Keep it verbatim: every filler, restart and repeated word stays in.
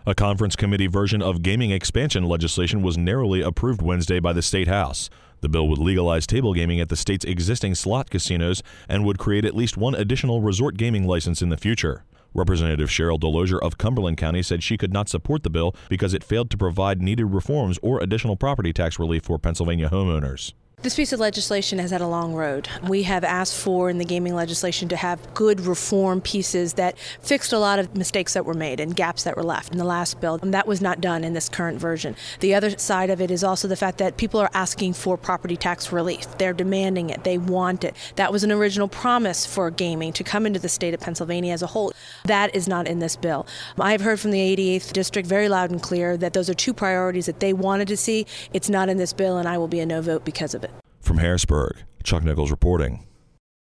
A conference committee version of gaming expansion legislation was narrowly approved Wednesday by the State House. The bill would legalize table gaming at the state's existing slot casinos and would create at least one additional resort gaming license in the future. Representative Cheryl Delosier of Cumberland County said she could not support the bill because it failed to provide needed reforms or additional property tax relief for Pennsylvania homeowners. This piece of legislation has had a long road. We have asked for in the gaming legislation to have good reform pieces that fixed a lot of mistakes that were made and gaps that were left in the last bill. And that was not done in this current version. The other side of it is also the fact that people are asking for property tax relief. They're demanding it. They want it. That was an original promise for gaming to come into the state of Pennsylvania as a whole. That is not in this bill. I have heard from the eighty-eighth District very loud and clear that those are two priorities that they wanted to see. It's not in this bill, and I will be a no vote because of it. From Harrisburg, Chuck Nichols reporting.